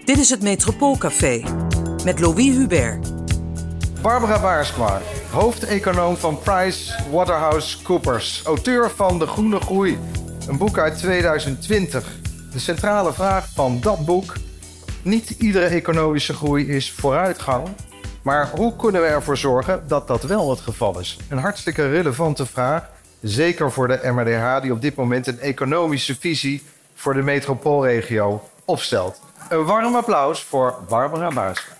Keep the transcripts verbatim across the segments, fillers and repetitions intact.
Dit is het Metropoolcafé met Louis Hubert. Barbara Baarsma, hoofdeconoom van PricewaterhouseCoopers, auteur van De Groene Groei, een boek uit tweeduizend twintig. De centrale vraag van dat boek: niet iedere economische groei is vooruitgang, maar hoe kunnen we ervoor zorgen dat dat wel het geval is? Een hartstikke relevante vraag, zeker voor de M R D H die op dit moment een economische visie voor de metropoolregio opstelt. Een warm applaus voor Barbara Baarsma.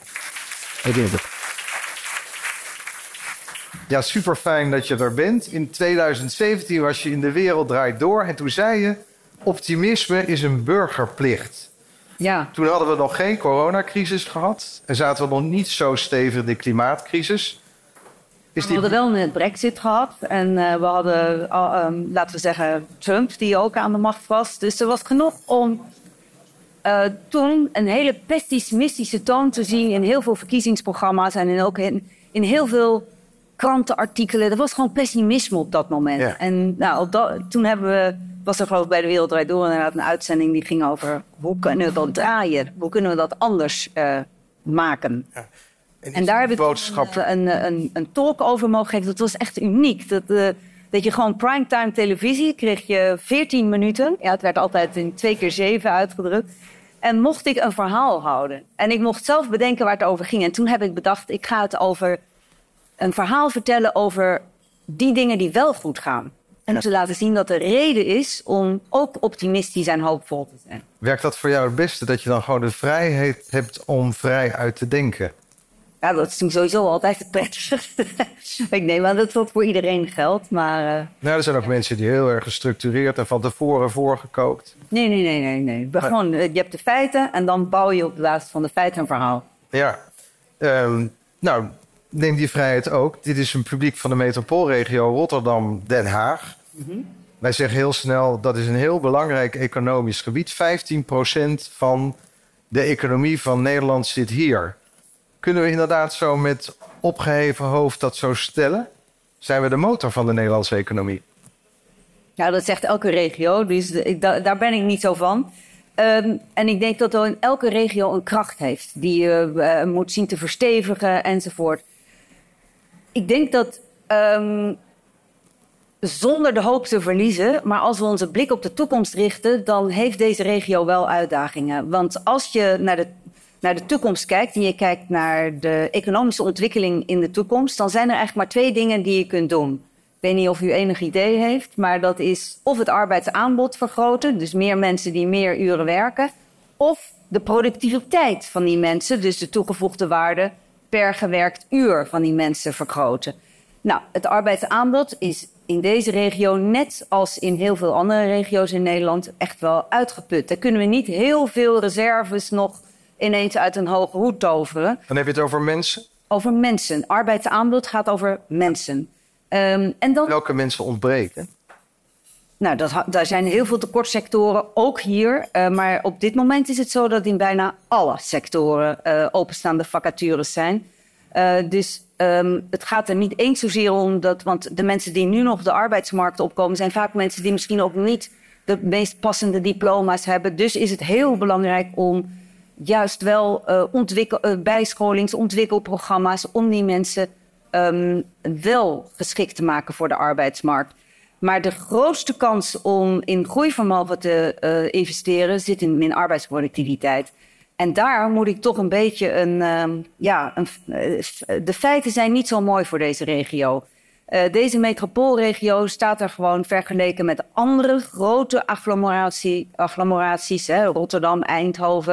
Ja, super fijn dat je er bent. In tweeduizend zeventien was je in De Wereld Draait Door en toen zei je: optimisme is een burgerplicht. Ja. Toen hadden we nog geen coronacrisis gehad en zaten we nog niet zo stevig in de klimaatcrisis. Is die... We hadden wel een Brexit gehad en uh, we hadden, uh, um, laten we zeggen, Trump die ook aan de macht was. Dus er was genoeg om uh, toen een hele pessimistische toon te zien in heel veel verkiezingsprogramma's en in ook in, in heel veel krantenartikelen. Er was gewoon pessimisme op dat moment. Ja. En nou, op dat, toen hebben we, was er geloof ik bij De Wereld Draait Door inderdaad een uitzending die ging over hoe kunnen we dat draaien? Hoe kunnen we dat anders uh, maken? Ja. En, en daar heb ik boodschap... een, een, een, een talk over mogen geven. Dat was echt uniek. Dat, uh, dat je gewoon primetime televisie kreeg je veertien minuten. Ja, het werd altijd in twee keer zeven uitgedrukt. En mocht ik een verhaal houden. En ik mocht zelf bedenken waar het over ging. En toen heb ik bedacht, ik ga het over een verhaal vertellen over die dingen die wel goed gaan. En te laten zien dat er reden is om ook optimistisch en hoopvol te zijn. Werkt dat voor jou het beste, dat je dan gewoon de vrijheid hebt om vrij uit te denken? Ja, dat is sowieso altijd het prettigste. Ik neem aan dat dat voor iedereen geldt, maar... Uh... Nou, er zijn ook mensen die heel erg gestructureerd en van tevoren voorgekookt. Nee, nee, nee, nee. nee. Maar... Gewoon, je hebt de feiten en dan bouw je op basis van de feiten een verhaal. Ja, um, nou... Neem die vrijheid ook. Dit is een publiek van de metropoolregio Rotterdam-Den Haag. Mm-hmm. Wij zeggen heel snel, dat is een heel belangrijk economisch gebied. vijftien procent van de economie van Nederland zit hier. Kunnen we inderdaad zo met opgeheven hoofd dat zo stellen? Zijn we de motor van de Nederlandse economie? Ja, dat zegt elke regio. Dus ik, da, daar ben ik niet zo van. Um, en ik denk dat er in elke regio een kracht heeft die je uh, moet zien te verstevigen enzovoort. Ik denk dat um, zonder de hoop te verliezen, maar als we onze blik op de toekomst richten, dan heeft deze regio wel uitdagingen. Want als je naar de, naar de toekomst kijkt en je kijkt naar de economische ontwikkeling in de toekomst, dan zijn er eigenlijk maar twee dingen die je kunt doen. Ik weet niet of u enig idee heeft, maar dat is of het arbeidsaanbod vergroten, dus meer mensen die meer uren werken, of de productiviteit van die mensen, dus de toegevoegde waarde per gewerkt uur van die mensen vergroten. Nou, het arbeidsaanbod is in deze regio, net als in heel veel andere regio's in Nederland, echt wel uitgeput. Daar kunnen we niet heel veel reserves nog ineens uit een hoge hoed toveren. Dan heb je het over mensen? Over mensen. Arbeidsaanbod gaat over mensen. Um, en dan... Welke mensen ontbreken? Nou, dat, daar zijn heel veel tekortsectoren, ook hier. Uh, maar op dit moment is het zo dat in bijna alle sectoren uh, openstaande vacatures zijn. Uh, dus um, het gaat er niet eens zozeer om dat... Want de mensen die nu nog de arbeidsmarkt opkomen zijn vaak mensen die misschien ook niet de meest passende diploma's hebben. Dus is het heel belangrijk om juist wel uh, ontwikkel, uh, bijscholings-, ontwikkelprogramma's om die mensen um, wel geschikt te maken voor de arbeidsmarkt. Maar de grootste kans om in groeivermogen te uh, investeren zit in, in arbeidsproductiviteit. En daar moet ik toch een beetje een... Um, ja, een, uh, de feiten zijn niet zo mooi voor deze regio. Uh, deze metropoolregio staat er gewoon vergeleken met andere grote agglomeratie, agglomeraties, hè, Rotterdam, Eindhoven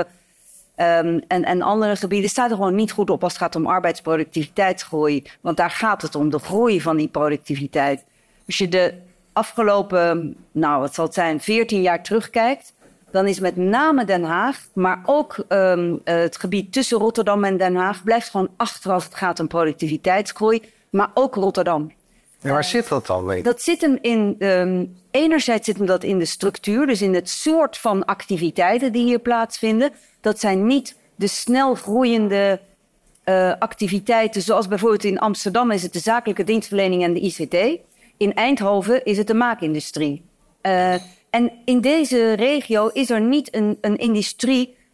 um, en, en andere gebieden, staat er gewoon niet goed op als het gaat om arbeidsproductiviteitsgroei. Want daar gaat het om, de groei van die productiviteit. Als je de afgelopen, nou wat zal het zijn, veertien jaar terugkijkt, dan is met name Den Haag, maar ook um, het gebied tussen Rotterdam en Den Haag blijft gewoon achter als het gaat om productiviteitsgroei, maar ook Rotterdam. Ja, waar zit dat dan mee? Dat zit hem in, um, enerzijds zit hem dat in de structuur, dus in het soort van activiteiten die hier plaatsvinden. Dat zijn niet de snel groeiende uh, activiteiten, zoals bijvoorbeeld in Amsterdam is het de zakelijke dienstverlening en de I C T. In Eindhoven is het de maakindustrie. Uh, en in deze regio is er niet een, een industrie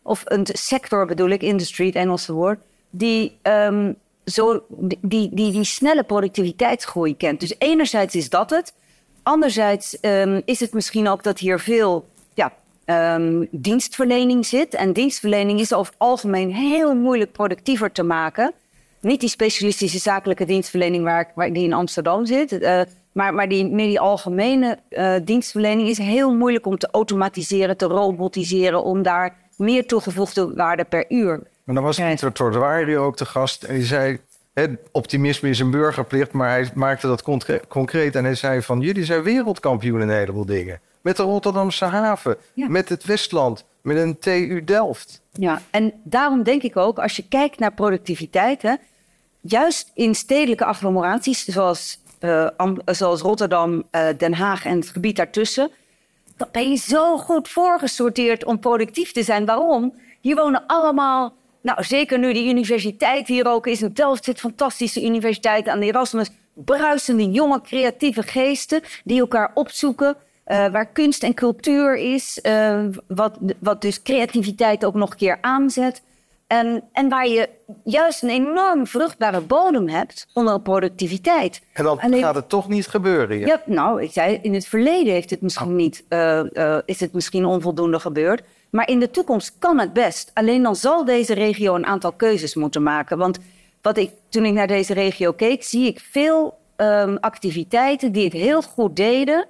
of een sector bedoel ik, industry, het Engelse woord, die, um, zo, die, die, die, die snelle productiviteitsgroei kent. Dus enerzijds is dat het. Anderzijds um, is het misschien ook dat hier veel ja, um, dienstverlening zit. En dienstverlening is over het algemeen heel moeilijk productiever te maken. Niet die specialistische zakelijke dienstverlening waar, waar die in Amsterdam zit. Uh, maar, maar die, meer die algemene uh, dienstverlening is heel moeilijk om te automatiseren, te robotiseren, om daar meer toegevoegde waarde per uur. Maar dan was Pieter Tordoardi ook te gast en hij zei, hè, optimisme is een burgerplicht, maar hij maakte dat concre- concreet en hij zei van, jullie zijn wereldkampioen in een heleboel dingen. Met de Rotterdamse haven, ja. met het Westland, met een T U Delft. Ja, en daarom denk ik ook, als je kijkt naar productiviteit, hè, juist in stedelijke agglomeraties, zoals, uh, Am- zoals Rotterdam, uh, Den Haag en het gebied daartussen, dan ben je zo goed voorgesorteerd om productief te zijn. Waarom? Hier wonen allemaal, nou zeker nu die universiteit hier ook is. In Delft zit een fantastische universiteit aan de Erasmus. Bruisende, jonge, creatieve geesten die elkaar opzoeken. Uh, waar kunst en cultuur is. Uh, wat, wat dus creativiteit ook nog een keer aanzet. En, en waar je juist een enorm vruchtbare bodem hebt onder productiviteit. En dan Alleen, gaat het toch niet gebeuren. Ja. Ja, nou, ik zei, in het verleden heeft het misschien oh. niet, uh, uh, is het misschien onvoldoende gebeurd. Maar in de toekomst kan het best. Alleen dan zal deze regio een aantal keuzes moeten maken. Want wat ik, toen ik naar deze regio keek, zie ik veel um, activiteiten die het heel goed deden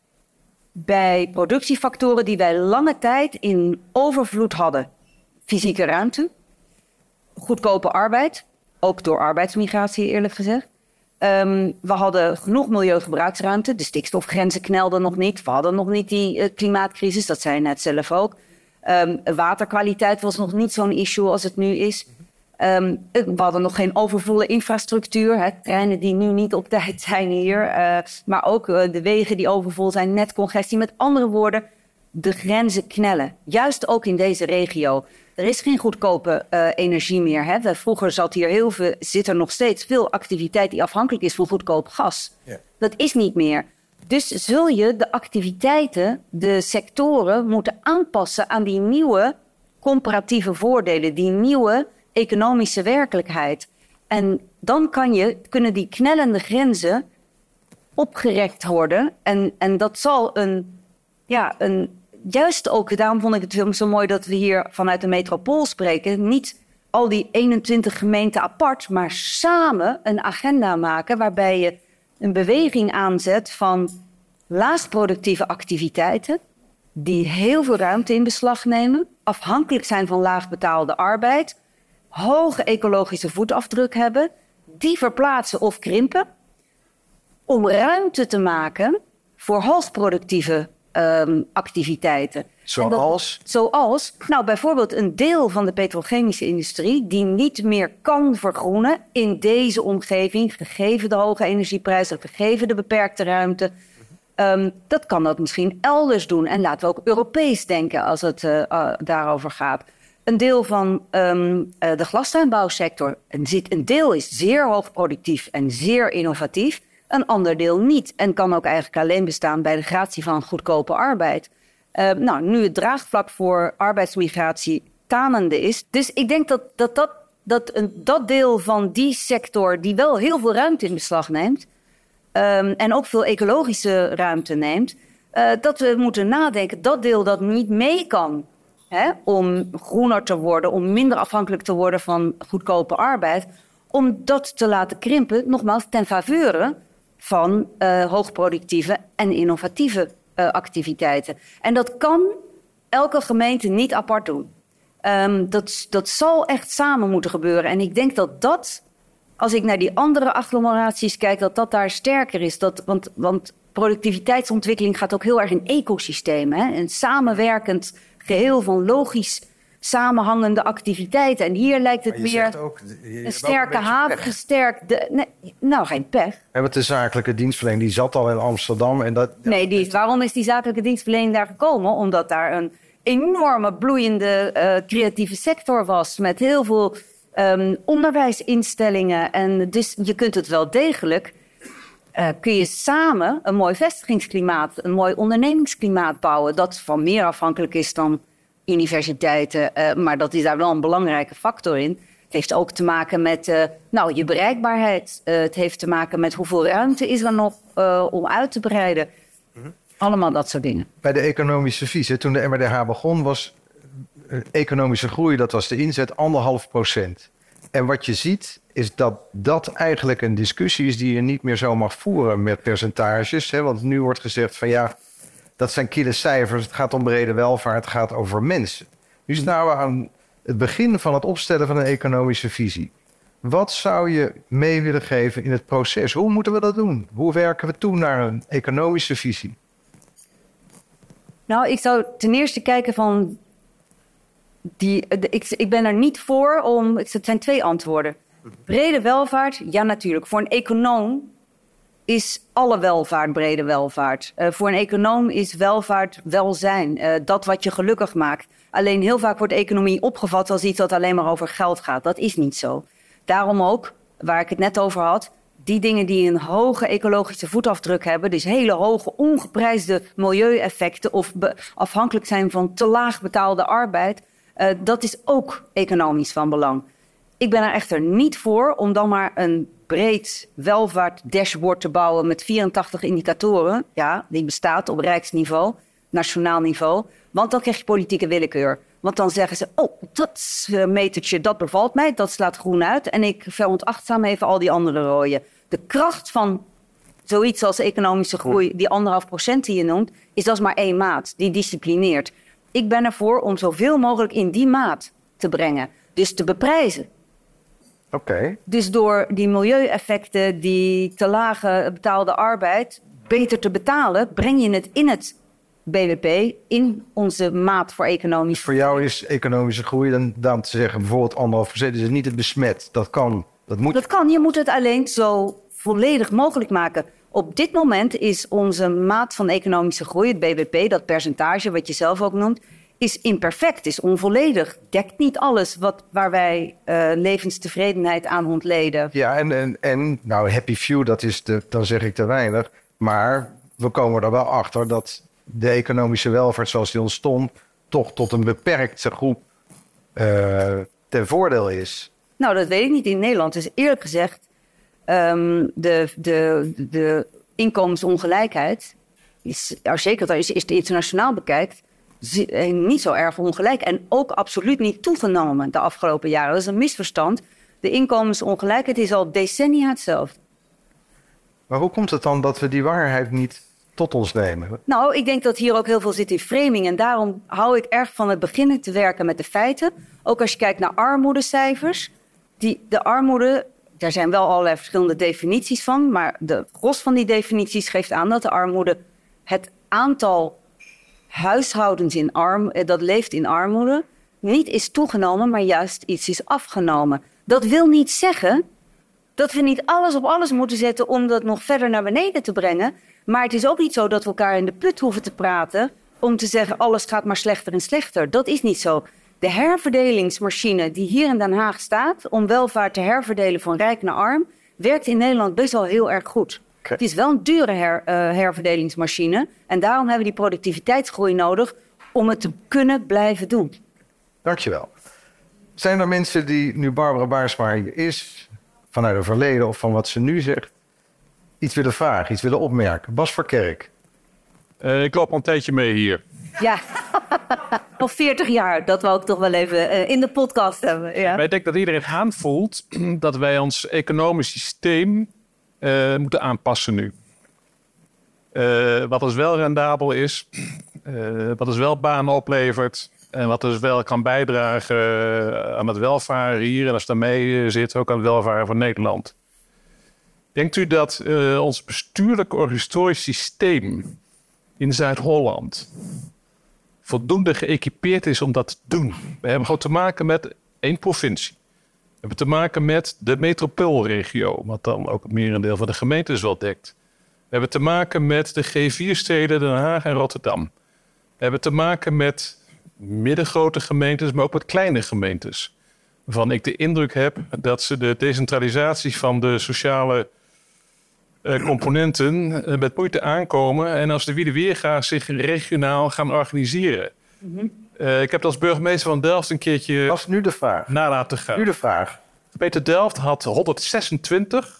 bij productiefactoren die wij lange tijd in overvloed hadden. Fysieke ruimte, goedkope arbeid, ook door arbeidsmigratie eerlijk gezegd. Um, we hadden genoeg milieugebruiksruimte, de stikstofgrenzen knelden nog niet. We hadden nog niet die uh, klimaatcrisis, dat zei je net zelf ook. Um, waterkwaliteit was nog niet zo'n issue als het nu is. Um, we hadden nog geen overvolle infrastructuur. Hè, treinen die nu niet op tijd zijn hier. Uh, maar ook uh, de wegen die overvol zijn, net congestie. Met andere woorden, de grenzen knellen. Juist ook in deze regio. Er is geen goedkope uh, energie meer. Hè. Vroeger zat hier heel veel, zit er nog steeds veel activiteit die afhankelijk is van goedkoop gas. Ja. Dat is niet meer. Dus zul je de activiteiten, de sectoren moeten aanpassen aan die nieuwe comparatieve voordelen, die nieuwe economische werkelijkheid. En dan kan je, kunnen die knellende grenzen opgerekt worden. En, en dat zal een, ja, een, juist ook, daarom vond ik het film zo mooi dat we hier vanuit de metropool spreken. Niet al die eenentwintig gemeenten apart, maar samen een agenda maken waarbij je een beweging aanzet van laagproductieve activiteiten die heel veel ruimte in beslag nemen, afhankelijk zijn van laagbetaalde arbeid, hoge ecologische voetafdruk hebben, die verplaatsen of krimpen, om ruimte te maken voor hoogproductieve um, activiteiten. Zoals? Dat, zoals, nou bijvoorbeeld een deel van de petrochemische industrie die niet meer kan vergroenen in deze omgeving, gegeven de hoge energieprijzen, gegeven de beperkte ruimte. Um, dat kan dat misschien elders doen. En laten we ook Europees denken als het uh, uh, daarover gaat. Een deel van um, uh, de glastuinbouwsector, een, zit, een deel is zeer hoogproductief en zeer innovatief. Een ander deel niet. En kan ook eigenlijk alleen bestaan bij de gratie van goedkope arbeid. Uh, nou, nu het draagvlak voor arbeidsmigratie tanende is. Dus ik denk dat dat, dat, dat, een, dat deel van die sector die wel heel veel ruimte in beslag neemt, Um, en ook veel ecologische ruimte neemt, uh, dat we moeten nadenken, dat deel dat niet mee kan, hè, om groener te worden, om minder afhankelijk te worden van goedkope arbeid, om dat te laten krimpen, nogmaals, ten faveur van uh, hoogproductieve en innovatieve uh, activiteiten. En dat kan elke gemeente niet apart doen. Um, dat, dat zal echt samen moeten gebeuren. En ik denk dat dat, als ik naar die andere agglomeraties kijk, dat dat daar sterker is. Dat, want, want productiviteitsontwikkeling gaat ook heel erg in ecosystemen. Hè? Een samenwerkend geheel van logisch samenhangende activiteiten. En hier lijkt het meer ook, een sterke haven, gesterkt. De, nee, nou, geen pech. En met de zakelijke dienstverlening, die zat al in Amsterdam. En dat, nee, die, waarom is die zakelijke dienstverlening daar gekomen? Omdat daar een enorme bloeiende uh, creatieve sector was met heel veel Um, onderwijsinstellingen. En dus je kunt het wel degelijk, uh, kun je samen een mooi vestigingsklimaat, een mooi ondernemingsklimaat bouwen, dat van meer afhankelijk is dan universiteiten, uh, maar dat is daar wel een belangrijke factor in. Het heeft ook te maken met uh, nou, je bereikbaarheid. Uh, het heeft te maken met hoeveel ruimte is er nog uh, om uit te breiden. Mm-hmm. Allemaal dat soort dingen. Bij de economische visie, toen de M R D H begon, was uh, economische groei, dat was de inzet, anderhalf procent. En wat je ziet is dat dat eigenlijk een discussie is die je niet meer zo mag voeren met percentages. Hè? Want nu wordt gezegd van ja, dat zijn kille cijfers. Het gaat om brede welvaart, het gaat over mensen. Nu staan we aan het begin van het opstellen van een economische visie. Wat zou je mee willen geven in het proces? Hoe moeten we dat doen? Hoe werken we toe naar een economische visie? Nou, ik zou ten eerste kijken van die, ik, ik ben er niet voor om... Het zijn twee antwoorden. Brede welvaart, ja natuurlijk. Voor een econoom is alle welvaart brede welvaart. Uh, voor een econoom is welvaart welzijn. Uh, dat wat je gelukkig maakt. Alleen heel vaak wordt economie opgevat als iets dat alleen maar over geld gaat. Dat is niet zo. Daarom ook, waar ik het net over had, die dingen die een hoge ecologische voetafdruk hebben, dus hele hoge ongeprijsde milieueffecten of be- afhankelijk zijn van te laag betaalde arbeid, uh, dat is ook economisch van belang. Ik ben er echter niet voor om dan maar een breed welvaart-dashboard te bouwen met vierentachtig indicatoren. Ja, die bestaat op rijksniveau, nationaal niveau. Want dan krijg je politieke willekeur. Want dan zeggen ze, oh, dat metertje, dat bevalt mij, dat slaat groen uit. En ik veronachtzaam even al die andere rooien. De kracht van zoiets als economische groei, die anderhalf procent die je noemt, is dat maar één maat, die disciplineert. Ik ben ervoor om zoveel mogelijk in die maat te brengen. Dus te beprijzen. Oké. Okay. Dus door die milieueffecten, die te lage betaalde arbeid beter te betalen, breng je het in het B B P, in onze maat voor economisch. Voor jou is economische groei dan, dan te zeggen bijvoorbeeld anderhalf procent is het niet het besmet. Dat kan. Dat moet. Dat kan. Je moet het alleen zo volledig mogelijk maken. Op dit moment is onze maat van economische groei, het B B P, dat percentage wat je zelf ook noemt, is imperfect, is onvolledig. Dekt niet alles wat, waar wij uh, levenstevredenheid aan ontleden. Ja, en, en, en nou, happy few, dat is de, dan zeg ik te weinig. Maar we komen er wel achter dat de economische welvaart zoals die ontstond toch tot een beperkte groep uh, ten voordeel is. Nou, dat weet ik niet in Nederland. Dus eerlijk gezegd, um, de, de, de inkomensongelijkheid is, nou, zeker als je het internationaal bekijkt, niet zo erg ongelijk. En ook absoluut niet toegenomen de afgelopen jaren. Dat is een misverstand. De inkomensongelijkheid is al decennia hetzelfde. Maar hoe komt het dan dat we die waarheid niet tot ons nemen? Nou, ik denk dat hier ook heel veel zit in framing. En daarom hou ik erg van het beginnen te werken met de feiten. Ook als je kijkt naar armoedecijfers. Die, de armoede, daar zijn wel allerlei verschillende definities van. Maar de gros van die definities geeft aan dat de armoede het aantal huishoudens in arm, dat leeft in armoede, niet is toegenomen, maar juist iets is afgenomen. Dat wil niet zeggen dat we niet alles op alles moeten zetten om dat nog verder naar beneden te brengen. Maar het is ook niet zo dat we elkaar in de put hoeven te praten om te zeggen alles gaat maar slechter en slechter. Dat is niet zo. De herverdelingsmachine die hier in Den Haag staat om welvaart te herverdelen van rijk naar arm, werkt in Nederland best wel heel erg goed. Het is wel een dure her, uh, herverdelingsmachine. En daarom hebben we die productiviteitsgroei nodig om het te kunnen blijven doen. Dankjewel. Zijn er mensen die, nu Barbara Baarsma hier is, vanuit het verleden of van wat ze nu zegt, iets willen vragen, iets willen opmerken? Bas Verkerk. Uh, ik loop al een tijdje mee hier. Ja, al veertig jaar. Dat we ook toch wel even uh, in de podcast hebben. Ja. Maar ik denk dat iedereen aanvoelt dat wij ons economisch systeem Uh, moeten aanpassen nu. Uh, wat dus wel rendabel is, uh, wat dus wel banen oplevert en wat dus wel kan bijdragen uh, aan het welvaren hier en als daarmee uh, zit ook aan het welvaren van Nederland. Denkt u dat uh, ons bestuurlijk organisatorisch systeem in Zuid-Holland voldoende geëquipeerd is om dat te doen? We hebben gewoon te maken met één provincie. We hebben te maken met de metropoolregio, wat dan ook het merendeel van de gemeentes wel dekt. We hebben te maken met de G vier steden Den Haag en Rotterdam. We hebben te maken met middengrote gemeentes, maar ook met kleine gemeentes. Waarvan ik de indruk heb dat ze de decentralisatie van de sociale uh, componenten uh, met moeite aankomen. En als de Wiede Weerga zich regionaal gaan organiseren. Mm-hmm. Uh, ik heb het als burgemeester van Delft een keertje Dat is nu de vraag. na laten gaan. Nu de vraag. Peter Delft had honderdzesentwintig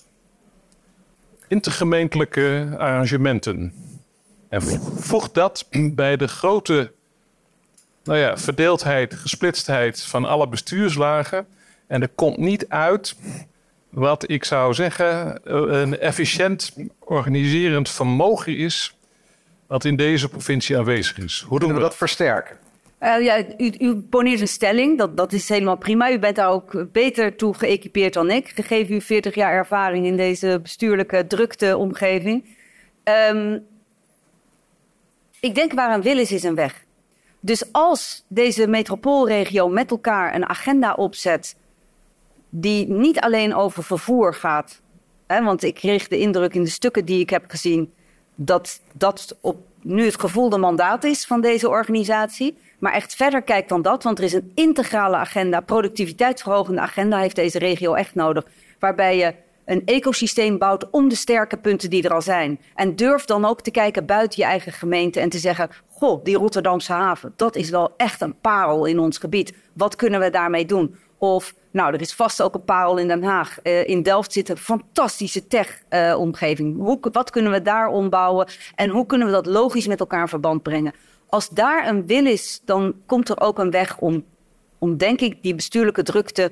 intergemeentelijke arrangementen. En voeg dat bij de grote nou ja, verdeeldheid, gesplitstheid van alle bestuurslagen. En er komt niet uit wat ik zou zeggen een efficiënt organiserend vermogen is wat in deze provincie aanwezig is. Hoe doen we dat? dat versterken? Uh, ja, u, u poneert een stelling, dat, dat is helemaal prima. U bent daar ook beter toe geëquipeerd dan ik. Gegeven u veertig jaar ervaring in deze bestuurlijke drukte omgeving. Um, ik denk waar een wil is, is een weg. Dus als deze metropoolregio met elkaar een agenda opzet die niet alleen over vervoer gaat. Hè, want ik kreeg de indruk in de stukken die ik heb gezien dat dat op nu het gevoelde mandaat is van deze organisatie. Maar echt verder kijkt dan dat, want er is een integrale agenda, productiviteitsverhogende agenda heeft deze regio echt nodig. Waarbij je een ecosysteem bouwt om de sterke punten die er al zijn. En durf dan ook te kijken buiten je eigen gemeente en te zeggen, goh, die Rotterdamse haven, dat is wel echt een parel in ons gebied. Wat kunnen we daarmee doen? Of, nou, er is vast ook een parel in Den Haag. Uh, in Delft zit een fantastische tech-omgeving. Uh, wat kunnen we daar ombouwen? En hoe kunnen we dat logisch met elkaar in verband brengen? Als daar een wil is, dan komt er ook een weg om, om denk ik, die bestuurlijke drukte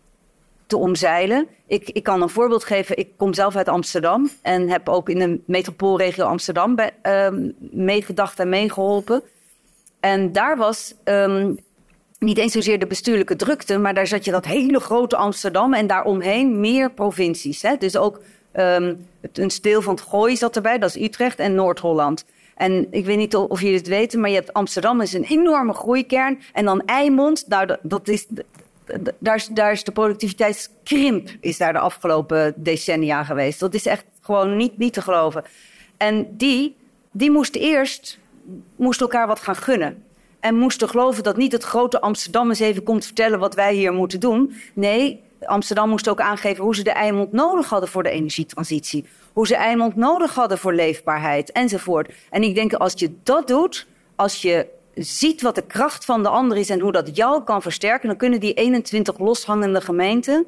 te omzeilen. Ik, ik kan een voorbeeld geven. Ik kom zelf uit Amsterdam en heb ook in de metropoolregio Amsterdam bij, uh, meegedacht en meegeholpen. En daar was Um, niet eens zozeer de bestuurlijke drukte, maar daar zat je dat hele grote Amsterdam en daaromheen meer provincies. Hè? Dus ook um, een deel van het Gooi zat erbij, dat is Utrecht en Noord-Holland. En ik weet niet of jullie het weten, maar je hebt Amsterdam is een enorme groeikern. En dan Eimond, nou, dat is, daar, is, daar is de productiviteitskrimp is daar de afgelopen decennia geweest. Dat is echt gewoon niet, niet te geloven. En die, die moest eerst moest elkaar wat gaan gunnen. En moesten geloven dat niet het grote Amsterdam eens even komt vertellen wat wij hier moeten doen. Nee, Amsterdam moest ook aangeven hoe ze de Eimond nodig hadden voor de energietransitie. Hoe ze Eimond nodig hadden voor leefbaarheid enzovoort. En ik denk als je dat doet, als je ziet wat de kracht van de ander is en hoe dat jou kan versterken, dan kunnen die eenentwintig loshangende gemeenten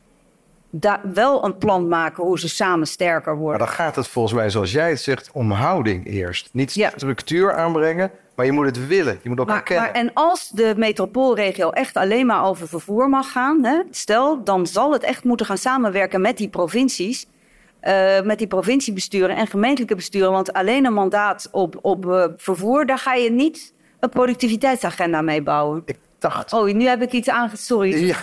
daar wel een plan maken hoe ze samen sterker worden. Maar dan gaat het volgens mij, zoals jij het zegt, om houding eerst. Niet ja. structuur aanbrengen, maar je moet het willen. Je moet elkaar maar, kennen. Maar, en als de metropoolregio echt alleen maar over vervoer mag gaan, hè, stel, dan zal het echt moeten gaan samenwerken met die provincies. Uh, met die provinciebesturen en gemeentelijke besturen. Want alleen een mandaat op, op uh, vervoer, daar ga je niet een productiviteitsagenda mee bouwen. Ik dacht... Oh, nu heb ik iets aange... Sorry. Ja.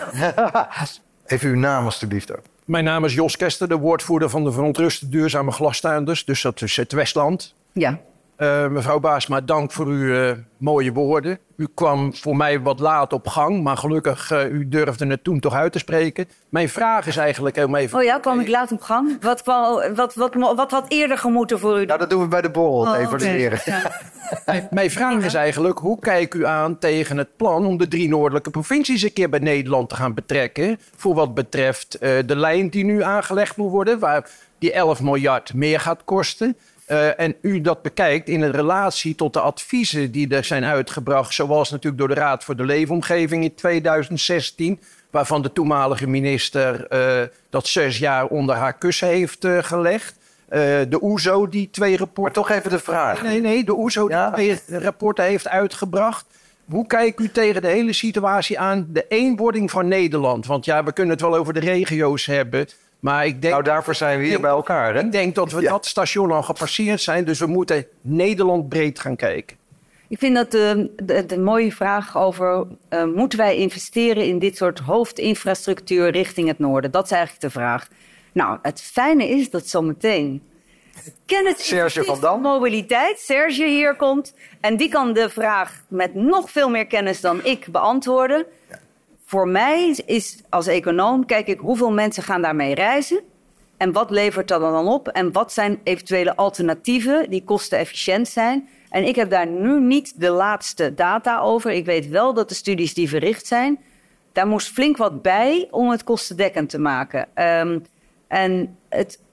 Even uw naam alstublieft ook. Mijn naam is Jos Kester, de woordvoerder van de Verontruste Duurzame Glastuinders. Dus dat is het Westland. Ja. Uh, mevrouw Baarsma, dank voor uw uh, mooie woorden. U kwam voor mij wat laat op gang, maar gelukkig uh, u durfde het toen toch uit te spreken. Mijn vraag is eigenlijk om even... Oh ja, kwam ik laat op gang? Wat, kwam, wat, wat, wat had eerder gemoeten voor u? Nou, dat doen we bij de borrel, oh, even okay. leren. Ja. Mijn vraag is eigenlijk, hoe kijkt u aan tegen het plan om de drie noordelijke provincies een keer bij Nederland te gaan betrekken? Voor wat betreft uh, de lijn die nu aangelegd moet worden, waar die elf miljard meer gaat kosten. Uh, en u dat bekijkt in een relatie tot de adviezen die er zijn uitgebracht, zoals natuurlijk door de Raad voor de Leefomgeving in tweeduizend zestien, waarvan de toenmalige minister uh, dat zes jaar onder haar kussen heeft uh, gelegd. Uh, de O E S O die twee rapporten... Maar toch even de vraag. Nee, nee, de O E S O ja. die twee rapporten heeft uitgebracht. Hoe kijkt u tegen de hele situatie aan de eenwording van Nederland? Want ja, we kunnen het wel over de regio's hebben, maar ik denk... Nou, daarvoor zijn we hier denk, bij elkaar, hè? Ik denk dat we ja. dat station al gepasseerd zijn, dus we moeten Nederland breed gaan kijken. Ik vind dat de, de, de mooie vraag over... Uh, moeten wij investeren in dit soort hoofdinfrastructuur richting het noorden? Dat is eigenlijk de vraag. Nou, het fijne is dat zometeen kennis Serge van Dam. mobiliteit, Serge hier komt. En die kan de vraag met nog veel meer kennis dan ik beantwoorden. Ja. Voor mij is als econoom, kijk ik hoeveel mensen gaan daarmee reizen. En wat levert dat dan op? En wat zijn eventuele alternatieven die kostenefficiënt zijn? En ik heb daar nu niet de laatste data over. Ik weet wel dat de studies die verricht zijn, daar moest flink wat bij om het kostendekkend te maken. Um, en het,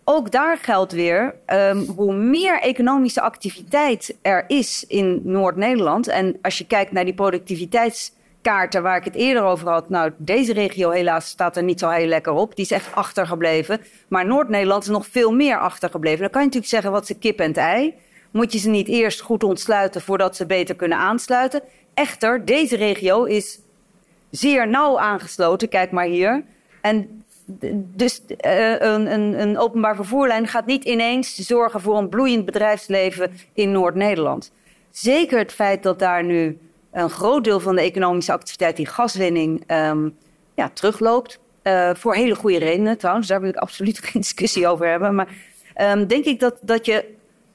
ook daar geldt weer, um, hoe meer economische activiteit er is in Noord-Nederland. En als je kijkt naar die productiviteitskaarten waar ik het eerder over had. Nou, deze regio helaas staat er niet zo heel lekker op. Die is echt achtergebleven. Maar Noord-Nederland is nog veel meer achtergebleven. Dan kan je natuurlijk zeggen, wat is de kip en het ei? Moet je ze niet eerst goed ontsluiten voordat ze beter kunnen aansluiten? Echter, deze regio is zeer nauw aangesloten. Kijk maar hier. En dus uh, een, een, een openbaar vervoerlijn gaat niet ineens zorgen voor een bloeiend bedrijfsleven in Noord-Nederland. Zeker het feit dat daar nu een groot deel van de economische activiteit, die gaswinning, um, ja, terugloopt. Uh, voor hele goede redenen trouwens, daar wil ik absoluut geen discussie over hebben. Maar um, denk ik dat, dat je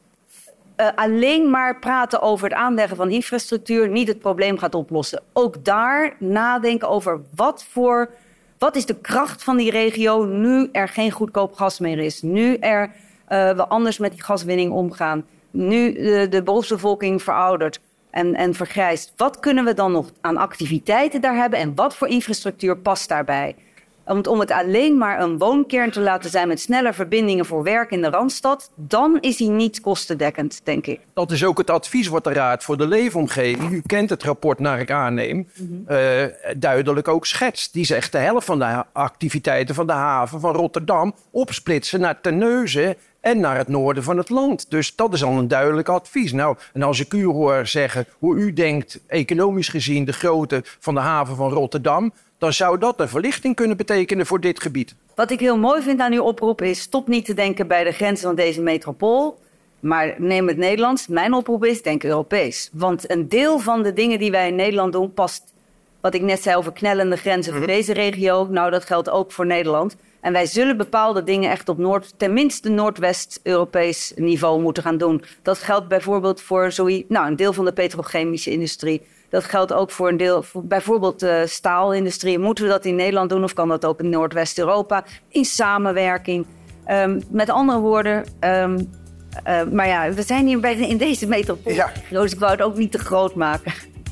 uh, alleen maar praten over het aanleggen van infrastructuur niet het probleem gaat oplossen. Ook daar nadenken over wat voor... Wat is de kracht van die regio nu er geen goedkoop gas meer is? Nu er, uh, we anders met die gaswinning omgaan. Nu uh, de beroepsbevolking veroudert en, en vergrijst. Wat kunnen we dan nog aan activiteiten daar hebben? En wat voor infrastructuur past daarbij? Om, om het alleen maar een woonkern te laten zijn met snelle verbindingen voor werk in de Randstad, dan is die niet kostendekkend, denk ik. Dat is ook het advies wat de Raad voor de Leefomgeving, u kent het rapport naar ik aanneem, mm-hmm. uh, duidelijk ook schetst. Die zegt de helft van de activiteiten van de haven van Rotterdam opsplitsen naar Terneuzen en naar het noorden van het land. Dus dat is al een duidelijk advies. Nou, en als ik u hoor zeggen hoe u denkt, economisch gezien, de grootte van de haven van Rotterdam, dan zou dat een verlichting kunnen betekenen voor dit gebied. Wat ik heel mooi vind aan uw oproep is, stop niet te denken bij de grenzen van deze metropool, maar neem het Nederlands. Mijn oproep is, denk Europees. Want een deel van de dingen die wij in Nederland doen past, wat ik net zei over knellende grenzen voor deze regio, nou dat geldt ook voor Nederland. En wij zullen bepaalde dingen echt op Noord, tenminste Noordwest-Europees niveau moeten gaan doen. Dat geldt bijvoorbeeld voor zoiets, nou, een deel van de petrochemische industrie. Dat geldt ook voor een deel, voor bijvoorbeeld de staalindustrie. Moeten we dat in Nederland doen of kan dat ook in Noordwest-Europa? In samenwerking. Um, met andere woorden, um, uh, maar ja, we zijn hier bij, in deze metropool. Ja. Dus ik wou het ook niet te groot maken.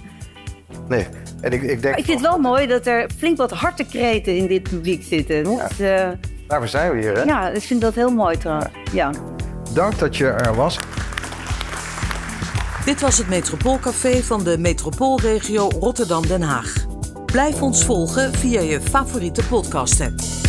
Nee, en ik, ik denk... Maar ik vind het wel mooi dat er flink wat hartekreten in dit publiek zitten. Ja. Dus, uh, Daarvoor zijn we hier, hè? Ja, ik vind dat heel mooi trouwens. Ja. Ja. Dank dat je er was. Dit was het Metropoolcafé van de Metropoolregio Rotterdam-Den Haag. Blijf ons volgen via je favoriete podcast-app.